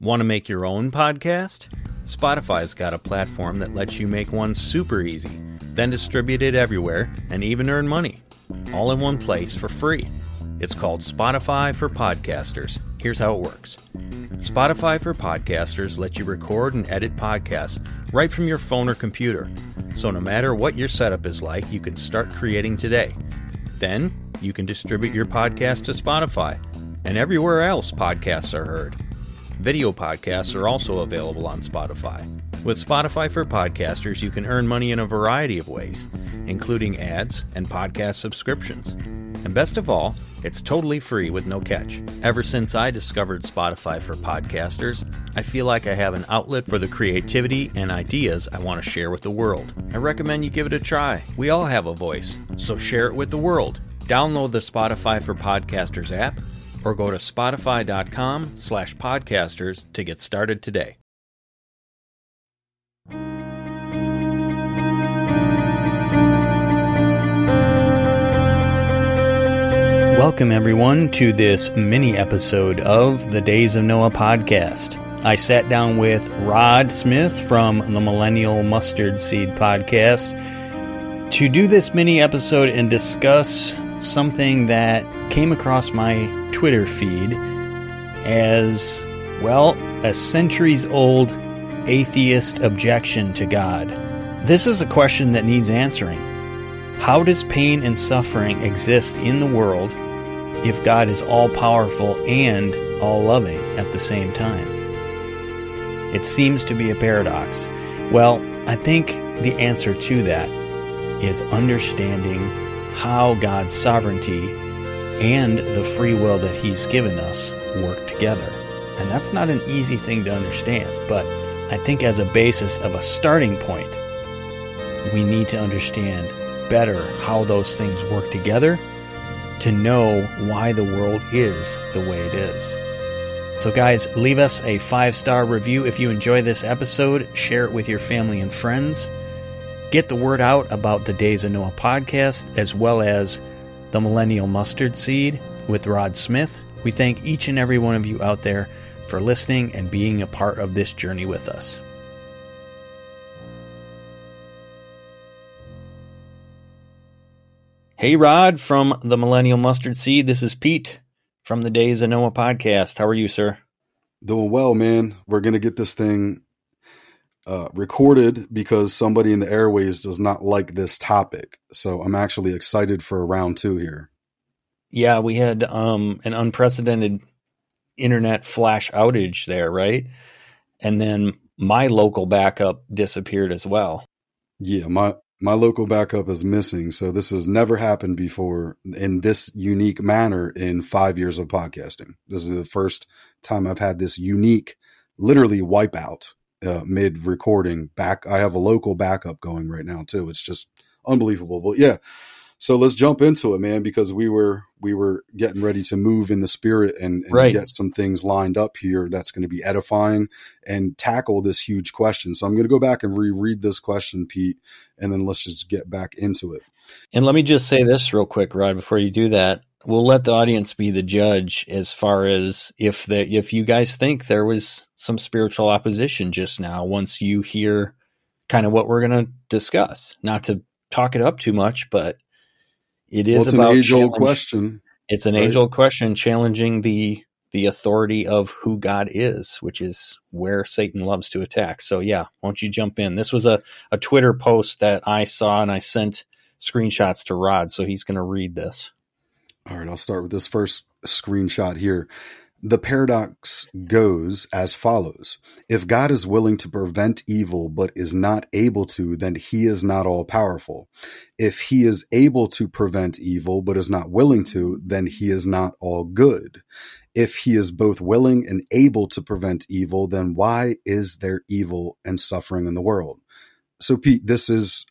Want to make your own podcast? Spotify's got a platform that lets you make one super easy, then distribute it everywhere and even earn money, all in one place for free. It's called Spotify for Podcasters. Here's how it works. Spotify for Podcasters lets you record and edit podcasts right from your phone or computer. So no matter what your setup is like, you can start creating today. Then you can distribute your podcast to Spotify and everywhere else podcasts are heard. Video podcasts are also available on Spotify. With Spotify for Podcasters, you can earn money in a variety of ways, including ads and podcast subscriptions. And best of all, it's totally free with no catch. Ever since I discovered Spotify for Podcasters, I feel like I have an outlet for the creativity and ideas I want to share with the world. I recommend you give it a try. We all have a voice, so share it with the world. Download the Spotify for Podcasters app, or go to spotify.com/podcasters to get started today. Welcome, everyone, to this mini episode of the Days of Noah podcast. I sat down with Rod Smith from the Millennial Mustard Seed podcast to do this mini episode and discuss something that came across my Twitter feed as, well, a centuries-old atheist objection to God. This is a question that needs answering. How does pain and suffering exist in the world if God is all-powerful and all-loving at the same time? It seems to be a paradox. Well, I think the answer to that is understanding how God's sovereignty and the free will that He's given us work together. And that's not an easy thing to understand, but I think as a basis of a starting point, we need to understand better how those things work together to know why the world is the way it is. So guys, leave us a 5-star review if you enjoy this episode. Share it with your family and friends. Get the word out about the Days of Noah podcast, as well as the Millennial Mustard Seed with Rod Smith. We thank each and every one of you out there for listening and being a part of this journey with us. Hey Rod from the Millennial Mustard Seed, this is Pete from the Days of Noah podcast. How are you, sir? Doing well, man. We're going to get this thing recorded because somebody in the airways does not like this topic. So I'm actually excited for round 2 here. Yeah, we had an unprecedented internet flash outage there, right? And then my local backup disappeared as well. Yeah, my local backup is missing. So this has never happened before in this unique manner in 5 years of podcasting. This is the first time I've had this unique, literally wipeout mid-recording back. I have a local backup going right now too. It's just unbelievable. But yeah, so let's jump into it, man, because we were getting ready to move in the spirit and right. Get some things lined up here that's going to be edifying and tackle this huge question. So I'm going to go back and reread this question, Pete, and then let's just get back into it. And let me just say this real quick, Rod, before you do that. We'll let the audience be the judge as far as if you guys think there was some spiritual opposition just now once you hear kind of what we're going to discuss. Not to talk it up too much, but it is it's about an age-old question. It's an age-old question challenging the authority of who God is, which is where Satan loves to attack. So yeah, why don't you jump in? This was a Twitter post that I saw, and I sent screenshots to Rod, so he's going to read this. All right, I'll start with this first screenshot here. The paradox goes as follows. If God is willing to prevent evil but is not able to, then He is not all powerful. If He is able to prevent evil but is not willing to, then He is not all good. If He is both willing and able to prevent evil, then why is there evil and suffering in the world? So Pete, this is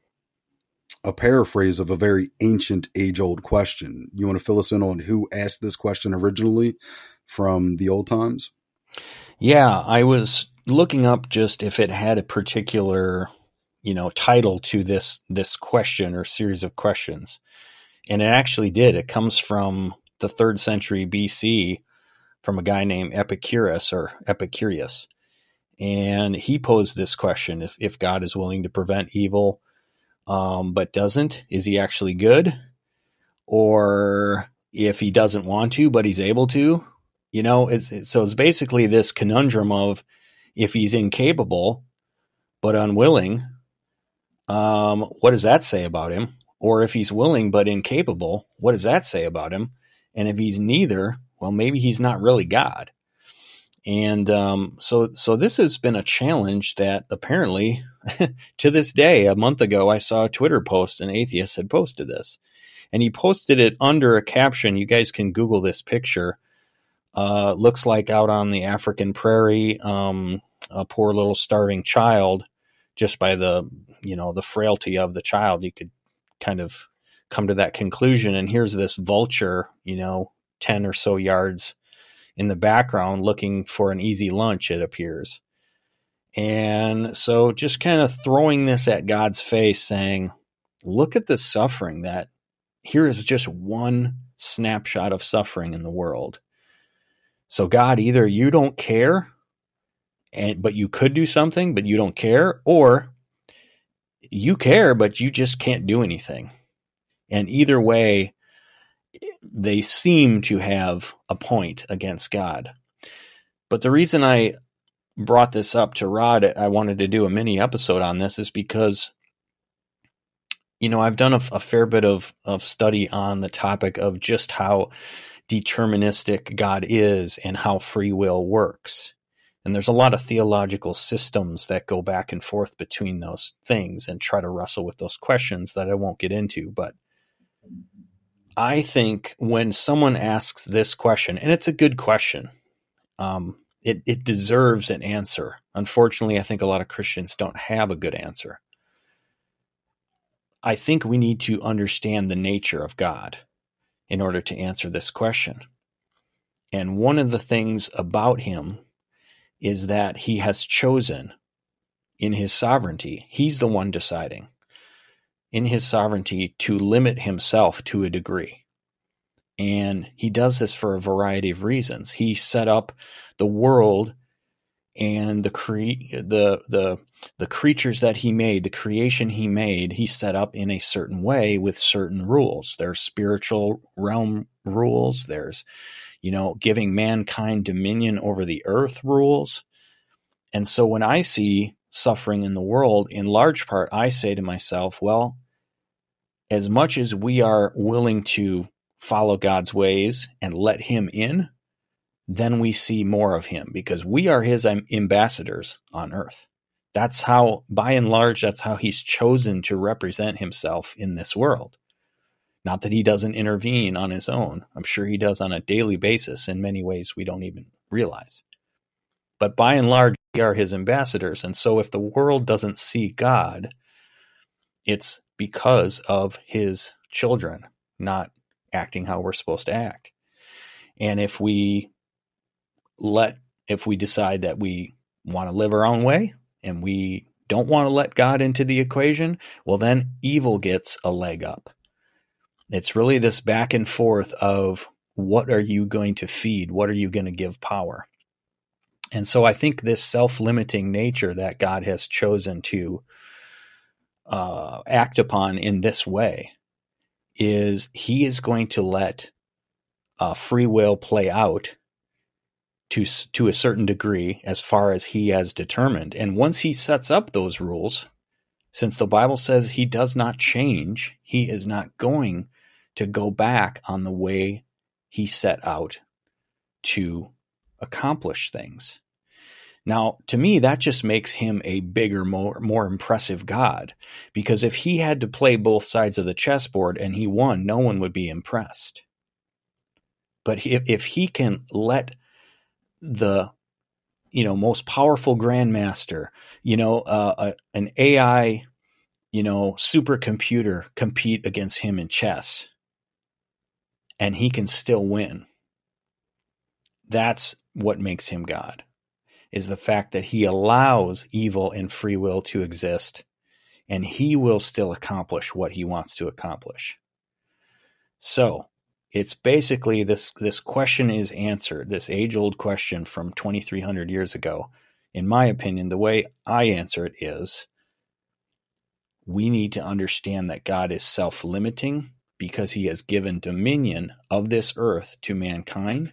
a paraphrase of a very ancient, age-old question. You want to fill us in on who asked this question originally from the old times? Yeah, I was looking up just if it had a particular, title to this question or series of questions. And it actually did. It comes from the 3rd century BC from a guy named Epicurus. And he posed this question: if God is willing to prevent evil, but doesn't, is he actually good? Or if he doesn't want to, but he's able to, so it's basically this conundrum of, if he's incapable, but unwilling, what does that say about him? Or if he's willing, but incapable, what does that say about him? And if he's neither, well, maybe he's not really God. And so this has been a challenge that apparently to this day, a month ago, I saw a Twitter post, an atheist had posted this, and he posted it under a caption. You guys can Google this picture. Looks like out on the African prairie, a poor little starving child. Just by the frailty of the child, you could kind of come to that conclusion. And here's this vulture, 10 or so yards in the background looking for an easy lunch, it appears. And so just kind of throwing this at God's face, saying, look at the suffering that here is just one snapshot of suffering in the world. So God, either you don't care, but you could do something, but you don't care, or you care, but you just can't do anything. And either way, they seem to have a point against God. But the reason I brought this up to Rod, I wanted to do a mini episode on this, is because, I've done a fair bit of study on the topic of just how deterministic God is and how free will works. And there's a lot of theological systems that go back and forth between those things and try to wrestle with those questions that I won't get into. But I think when someone asks this question, and it's a good question, it deserves an answer. Unfortunately, I think a lot of Christians don't have a good answer. I think we need to understand the nature of God in order to answer this question. And one of the things about him is that he has chosen in his sovereignty, he's the one deciding in his sovereignty to limit himself to a degree. And he does this for a variety of reasons. He set up the world and the creatures that he made, the creation he made, he set up in a certain way with certain rules. There's spiritual realm rules. There's, giving mankind dominion over the earth rules. And so when I see suffering in the world, in large part, I say to myself, well, as much as we are willing to follow God's ways and let him in, then we see more of him because we are his ambassadors on earth. That's how, by and large, that's how he's chosen to represent himself in this world. Not that he doesn't intervene on his own. I'm sure he does on a daily basis in many ways we don't even realize. But by and large, we are his ambassadors. And so if the world doesn't see God, it's because of his children not acting how we're supposed to act. And if we decide that we want to live our own way and we don't want to let God into the equation, well, then evil gets a leg up. It's really this back and forth of what are you going to feed? What are you going to give power? And so I think this self-limiting nature that God has chosen to act upon in this way is he is going to let free will play out to a certain degree as far as he has determined. And once he sets up those rules, since the Bible says he does not change, he is not going to go back on the way he set out to accomplish things. Now, to me, that just makes him a bigger, more impressive God, because if he had to play both sides of the chessboard and he won, no one would be impressed. But if he can let the most powerful grandmaster, an AI, supercomputer compete against him in chess, and he can still win, that's what makes him God. Is the fact that he allows evil and free will to exist, and he will still accomplish what he wants to accomplish. So, it's basically this question is answered, this age-old question from 2,300 years ago. In my opinion, the way I answer it is, we need to understand that God is self-limiting because he has given dominion of this earth to mankind.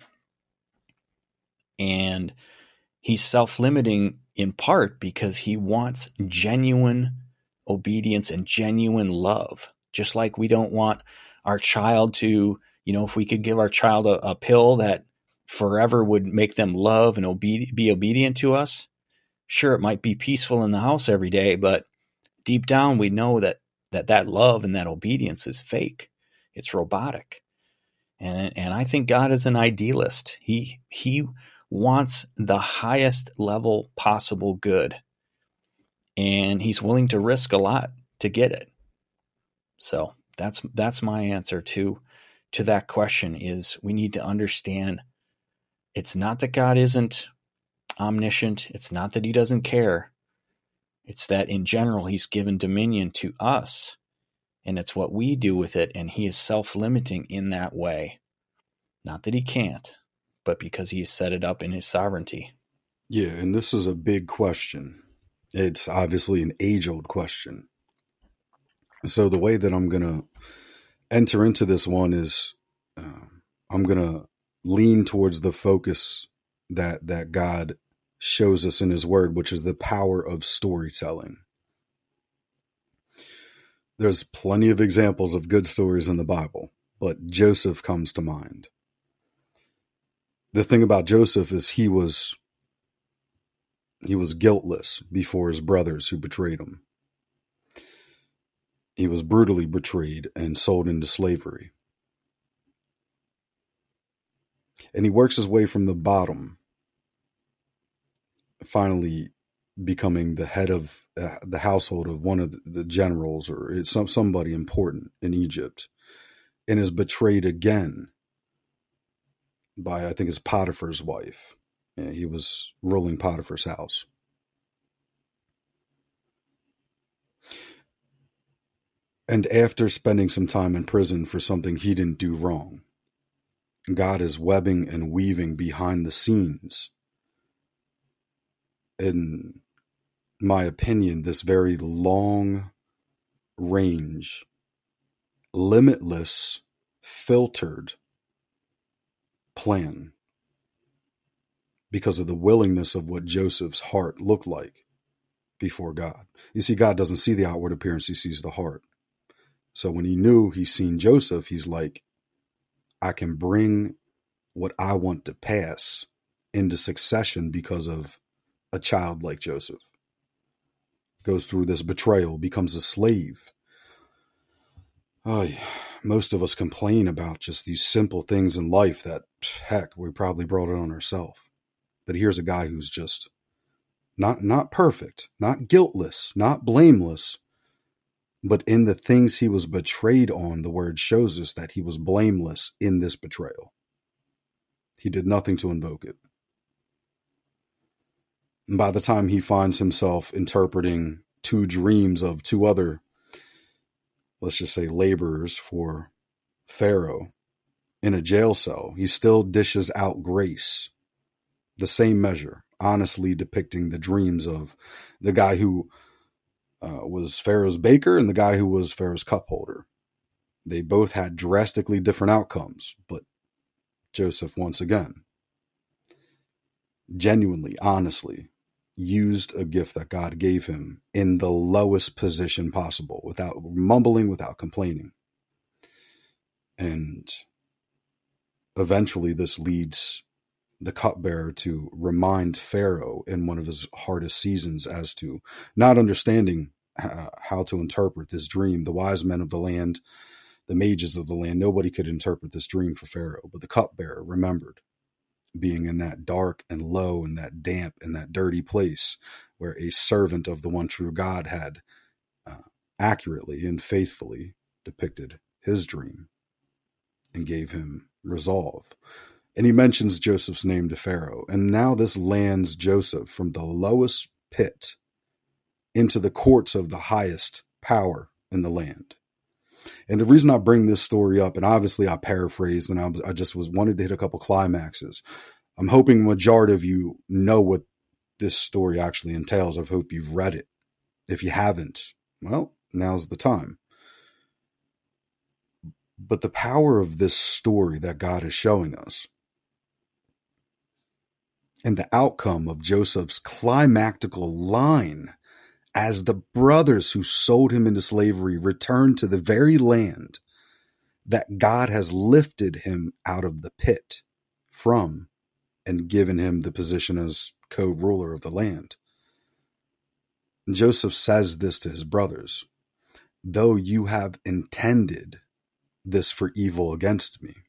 And he's self-limiting in part because he wants genuine obedience and genuine love. Just like we don't want our child to, if we could give our child a pill that forever would make them love and be obedient to us, sure, it might be peaceful in the house every day, but deep down we know that love and that obedience is fake. It's robotic. And I think God is an idealist. He wants the highest level possible good, and he's willing to risk a lot to get it. So that's my answer to that question, is we need to understand it's not that God isn't omniscient. It's not that he doesn't care. It's that in general, he's given dominion to us, and it's what we do with it. And he is self-limiting in that way. Not that he can't, but because he has set it up in his sovereignty. Yeah. And this is a big question. It's obviously an age-old question. So the way that I'm going to enter into this one is I'm going to lean towards the focus that God shows us in his word, which is the power of storytelling. There's plenty of examples of good stories in the Bible, but Joseph comes to mind. The thing about Joseph is he was guiltless before his brothers who betrayed him. He was brutally betrayed and sold into slavery. And he works his way from the bottom, finally becoming the head of the household of one of the generals, or somebody important in Egypt, and is betrayed again by, I think, his Potiphar's wife. Yeah, he was ruling Potiphar's house. And after spending some time in prison for something he didn't do wrong, God is webbing and weaving behind the scenes, in my opinion, this very long range, limitless, filtered plan, because of the willingness of what Joseph's heart looked like before God. You see, God doesn't see the outward appearance, he sees the heart. So when he knew he's seen Joseph, he's like, I can bring what I want to pass into succession because of a child like Joseph. Goes through this betrayal, becomes a slave. Most of us complain about just these simple things in life that, heck, we probably brought it on ourselves. But here's a guy who's just not perfect, not guiltless, not blameless, but in the things he was betrayed on, the word shows us that he was blameless in this betrayal. He did nothing to invoke it. And by the time he finds himself interpreting two dreams of two other, let's just say, laborers for Pharaoh in a jail cell, he still dishes out grace, the same measure, honestly depicting the dreams of the guy who was Pharaoh's baker and the guy who was Pharaoh's cup holder. They both had drastically different outcomes, but Joseph, once again, genuinely, honestly, used a gift that God gave him in the lowest position possible, without mumbling, without complaining. And eventually this leads the cupbearer to remind Pharaoh in one of his hardest seasons as to not understanding how to interpret this dream. The wise men of the land, the mages of the land, nobody could interpret this dream for Pharaoh, but the cupbearer remembered being in that dark and low and that damp and that dirty place where a servant of the one true God had accurately and faithfully depicted his dream and gave him resolve. And he mentions Joseph's name to Pharaoh. And now this lands Joseph from the lowest pit into the courts of the highest power in the land. And the reason I bring this story up, and obviously I paraphrased, and I just wanted to hit a couple climaxes. I'm hoping majority of you know what this story actually entails. I hope you've read it. If you haven't, well, now's the time. But the power of this story that God is showing us, and the outcome of Joseph's climactical line as the brothers who sold him into slavery return to the very land that God has lifted him out of the pit from and given him the position as co-ruler of the land. And Joseph says this to his brothers: though you have intended this for evil against me,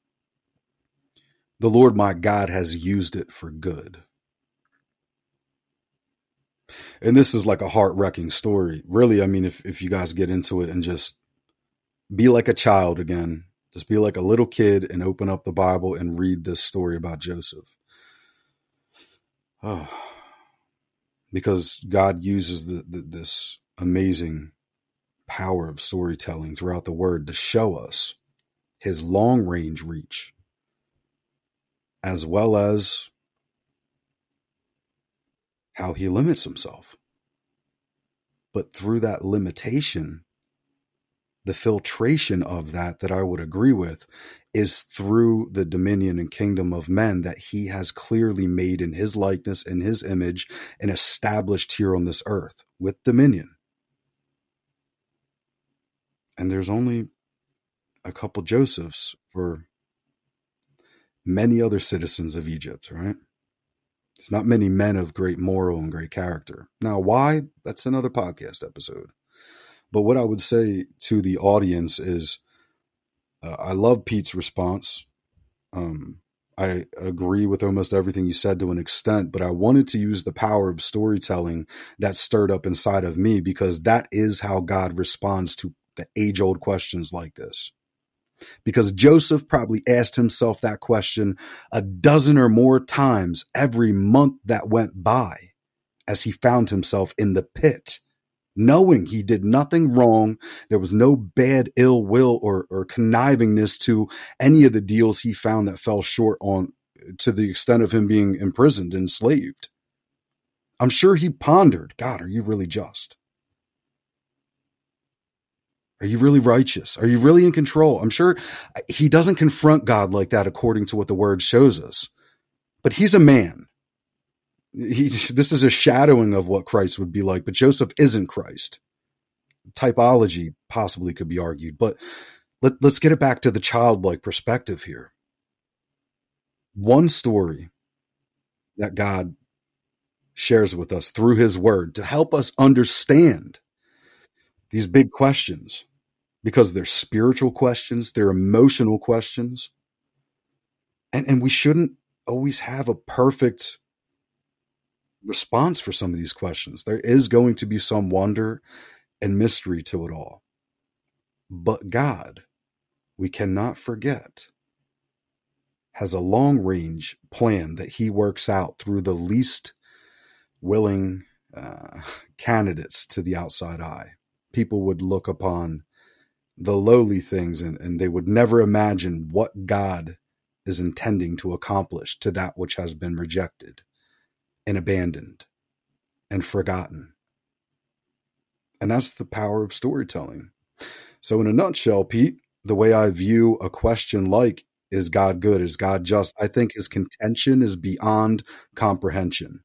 the Lord my God has used it for good. And this is like a heart-wrenching story. Really, I mean, if you guys get into it and just be like a child again, just be like a little kid and open up the Bible and read this story about Joseph. Oh, because God uses this amazing power of storytelling throughout the word to show us his long-range reach, as well as how he limits himself. But through that limitation, the filtration of that I would agree with is through the dominion and kingdom of men that he has clearly made in his likeness and his image and established here on this earth with dominion. And there's only a couple Josephs for many other citizens of Egypt, right? It's not many men of great moral and great character. Now, why? That's another podcast episode. But what I would say to the audience is, I love Pete's response. I agree with almost everything you said to an extent, but I wanted to use the power of storytelling that stirred up inside of me, because that is how God responds to the age-old questions like this. Because Joseph probably asked himself that question a dozen or more times every month that went by as he found himself in the pit, knowing he did nothing wrong. There was no bad ill will or connivingness to any of the deals he found that fell short on, to the extent of him being imprisoned and enslaved. I'm sure he pondered, God, are you really just? Are you really righteous? Are you really in control? I'm sure he doesn't confront God like that according to what the word shows us. But he's a man. This is a shadowing of what Christ would be like, but Joseph isn't Christ. Typology possibly could be argued, but let's get it back to the childlike perspective here. One story that God shares with us through his word to help us understand these big questions, because they're spiritual questions, they're emotional questions. And we shouldn't always have a perfect response for some of these questions. There is going to be some wonder and mystery to it all. But God, we cannot forget, has a long-range plan that he works out through the least willing candidates to the outside eye. People would look upon the lowly things and they would never imagine what God is intending to accomplish to that which has been rejected and abandoned and forgotten. And that's the power of storytelling. So in a nutshell, Pete, the way I view a question like, is God good? Is God just? I think his contention is beyond comprehension.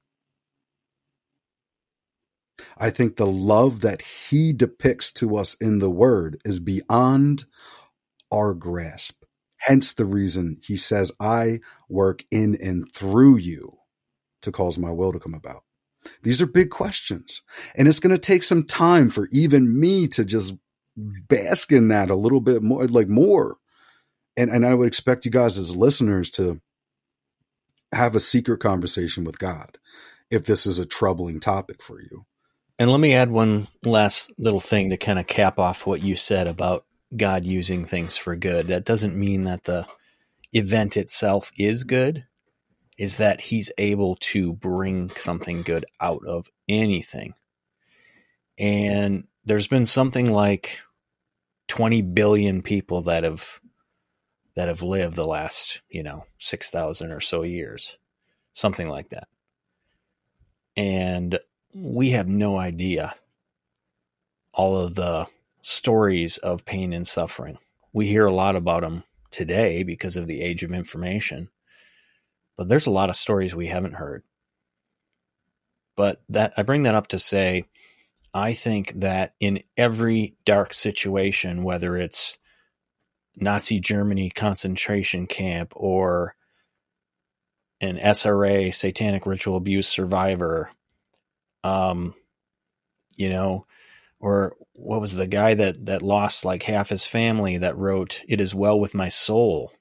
I think the love that he depicts to us in the word is beyond our grasp. Hence the reason he says, I work in and through you to cause my will to come about. These are big questions. And it's going to take some time for even me to just bask in that a little bit more, like more. And I would expect you guys as listeners to have a secret conversation with God if this is a troubling topic for you. And let me add one last little thing to kind of cap off what you said about God using things for good. That doesn't mean that the event itself is good, is that he's able to bring something good out of anything. And there's been something like 20 billion people that have lived the last, 6,000 or so years, something like that. And we have no idea all of the stories of pain and suffering. We hear a lot about them today because of the age of information, but there's a lot of stories we haven't heard. But that I bring that up to say, I think that in every dark situation, whether it's Nazi Germany concentration camp or an SRA satanic ritual abuse survivor, or what was the guy that lost like half his family that wrote, "It is well with my soul."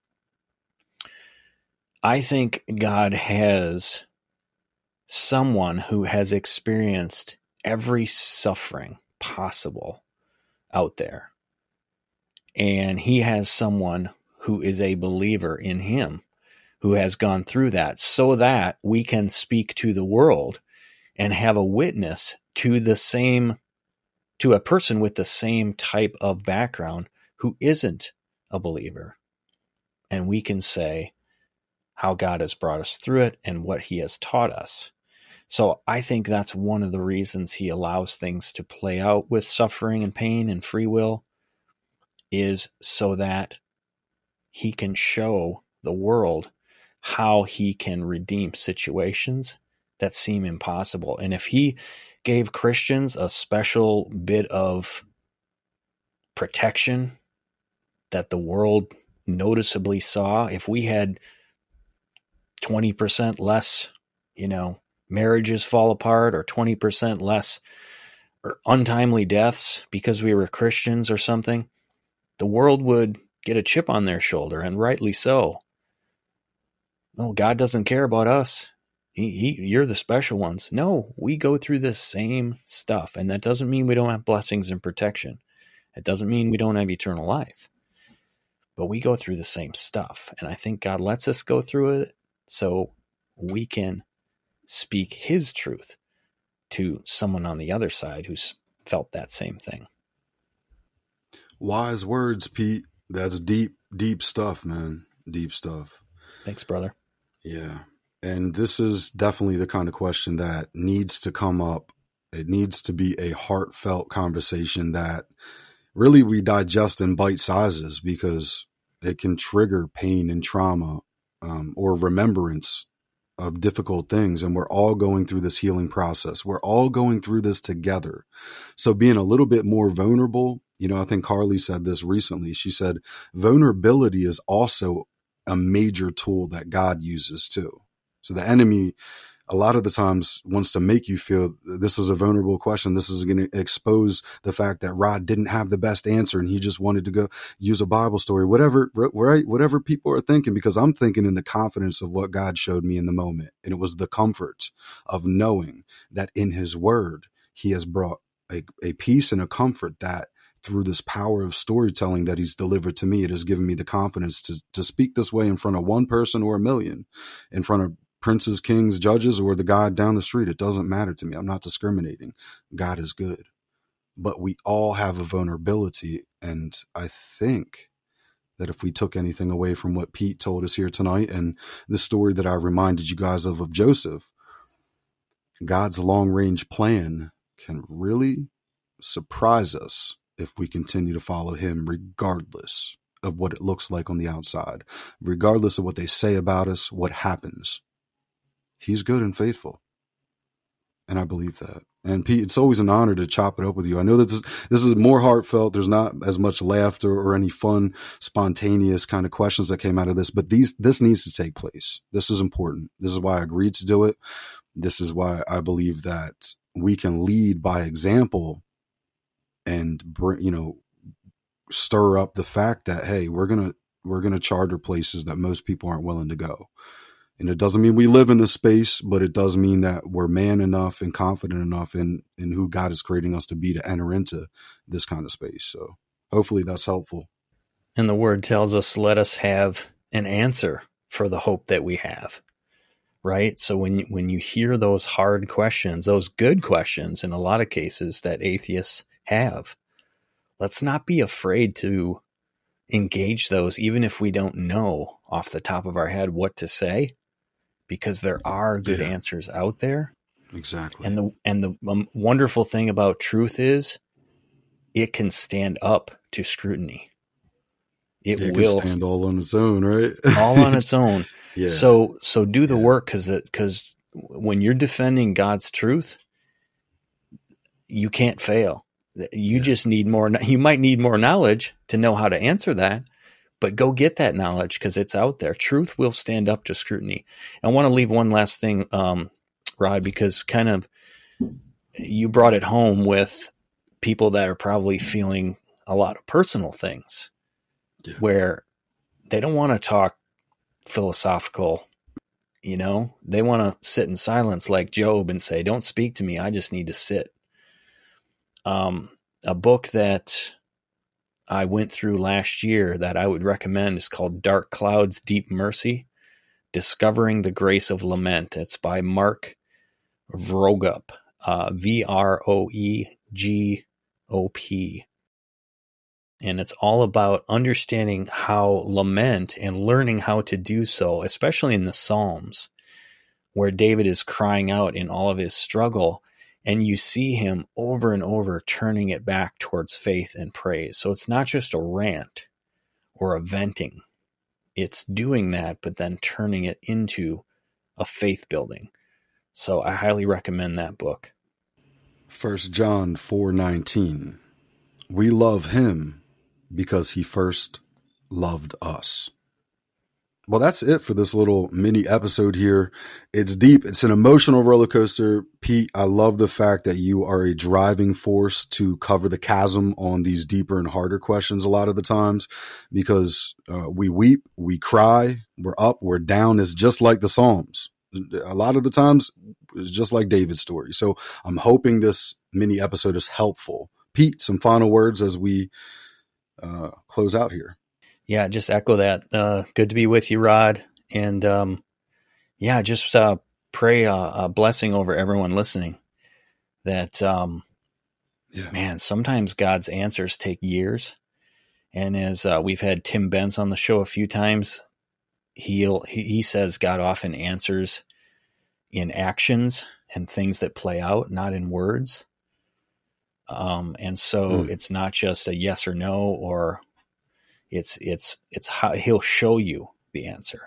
I think God has someone who has experienced every suffering possible out there. And he has someone who is a believer in him, who has gone through that, so that we can speak to the world and have a witness to a person with the same type of background who isn't a believer. And we can say how God has brought us through it and what he has taught us. So I think that's one of the reasons he allows things to play out with suffering and pain and free will, is so that he can show the world how he can redeem situations that seem impossible. And if he gave Christians a special bit of protection that the world noticeably saw, if we had 20% less, marriages fall apart, or 20% less or untimely deaths because we were Christians or something, the world would get a chip on their shoulder, and rightly so. No, God doesn't care about us. You're the special ones. No, we go through the same stuff, and that doesn't mean we don't have blessings and protection. It doesn't mean we don't have eternal life. But we go through the same stuff, and I think God lets us go through it so we can speak his truth to someone on the other side who's felt that same thing. Wise words, Pete. That's deep, deep stuff, man. Deep stuff. Thanks, brother. Yeah. And this is definitely the kind of question that needs to come up. It needs to be a heartfelt conversation that really we digest in bite sizes, because it can trigger pain and trauma, or remembrance of difficult things. And we're all going through this healing process. We're all going through this together. So being a little bit more vulnerable, I think Carly said this recently. She said, vulnerability is also a major tool that God uses too. So the enemy, a lot of the times, wants to make you feel this is a vulnerable question. This is going to expose the fact that Rod didn't have the best answer and he just wanted to go use a Bible story, whatever people are thinking, because I'm thinking in the confidence of what God showed me in the moment. And it was the comfort of knowing that in his word, he has brought a peace and a comfort that through this power of storytelling that he's delivered to me, it has given me the confidence to speak this way in front of one person or a million, in front of princes, kings, judges, or the guy down the street. It doesn't matter to me. I'm not discriminating. God is good. But we all have a vulnerability. And I think that if we took anything away from what Pete told us here tonight and the story that I reminded you guys of Joseph, God's long range plan can really surprise us if we continue to follow him, regardless of what it looks like on the outside, regardless of what they say about us, what happens. He's good and faithful. And I believe that. And Pete, it's always an honor to chop it up with you. I know that this is more heartfelt. There's not as much laughter or any fun, spontaneous kind of questions that came out of this, but this needs to take place. This is important. This is why I agreed to do it. This is why I believe that we can lead by example and stir up the fact that, hey, we're going to charter places that most people aren't willing to go. And it doesn't mean we live in this space, but it does mean that we're man enough and confident enough in who God is creating us to be to enter into this kind of space. So hopefully that's helpful. And the word tells us, let us have an answer for the hope that we have. Right? So when you hear those hard questions, those good questions in a lot of cases that atheists have, let's not be afraid to engage those, even if we don't know off the top of our head what to say, because there are good answers out there. Exactly. And the wonderful thing about truth is it can stand up to scrutiny. It will stand all on its own, right? all on its own. Yeah. So do the work, because when you're defending God's truth, you can't fail. You just need more. You might need more knowledge to know how to answer that, but go get that knowledge because it's out there. Truth will stand up to scrutiny. I want to leave one last thing, Rod, because kind of you brought it home with people that are probably feeling a lot of personal things where they don't want to talk philosophical. They want to sit in silence like Job and say, don't speak to me. I just need to sit. A book that I went through last year that I would recommend is called Dark Clouds, Deep Mercy, Discovering the Grace of Lament. It's by Mark Vroegop, Vroegop. And it's all about understanding how lament and learning how to do so, especially in the Psalms, where David is crying out in all of his struggle. And you see him over and over turning it back towards faith and praise. So it's not just a rant or a venting. It's doing that, but then turning it into a faith building. So I highly recommend that book. 1 John 4:19. We love him because he first loved us. Well, that's it for this little mini episode here. It's deep. It's an emotional roller coaster. Pete, I love the fact that you are a driving force to cover the chasm on these deeper and harder questions a lot of the times, because we weep, we cry, we're up, we're down. It's just like the Psalms. A lot of the times it's just like David's story. So I'm hoping this mini episode is helpful. Pete, some final words as we close out here. Yeah, just echo that. Good to be with you, Rod. And just pray a blessing over everyone listening. That, man, sometimes God's answers take years. And as we've had Tim Benz on the show a few times, he says God often answers in actions and things that play out, not in words. And so it's not just a yes or no, or it's how he'll show you the answer,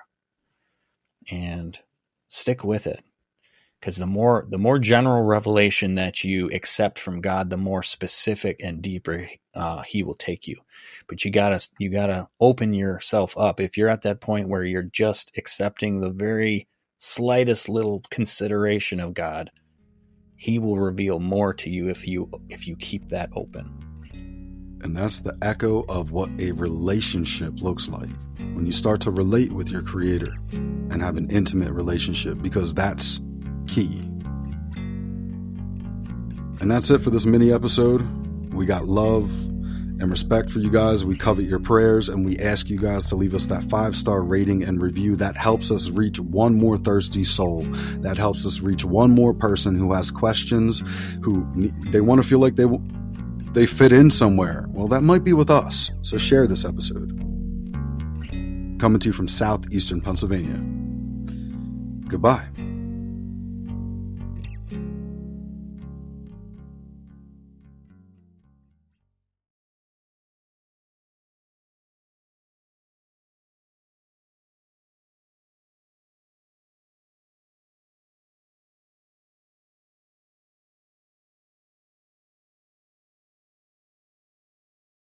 and stick with it. Because the more general revelation that you accept from God, the more specific and deeper he will take you. But you gotta open yourself up. If you're at that point where you're just accepting the very slightest little consideration of God, he will reveal more to you if you keep that open. And that's the echo of what a relationship looks like. When you start to relate with your Creator and have an intimate relationship, because that's key. And that's it for this mini episode. We got love and respect for you guys. We covet your prayers, and we ask you guys to leave us that 5-star rating and review. That helps us reach one more thirsty soul. That helps us reach one more person who has questions, who they want to feel like they fit in somewhere. Well, that might be with us. So share this episode. Coming to you from southeastern Pennsylvania. Goodbye.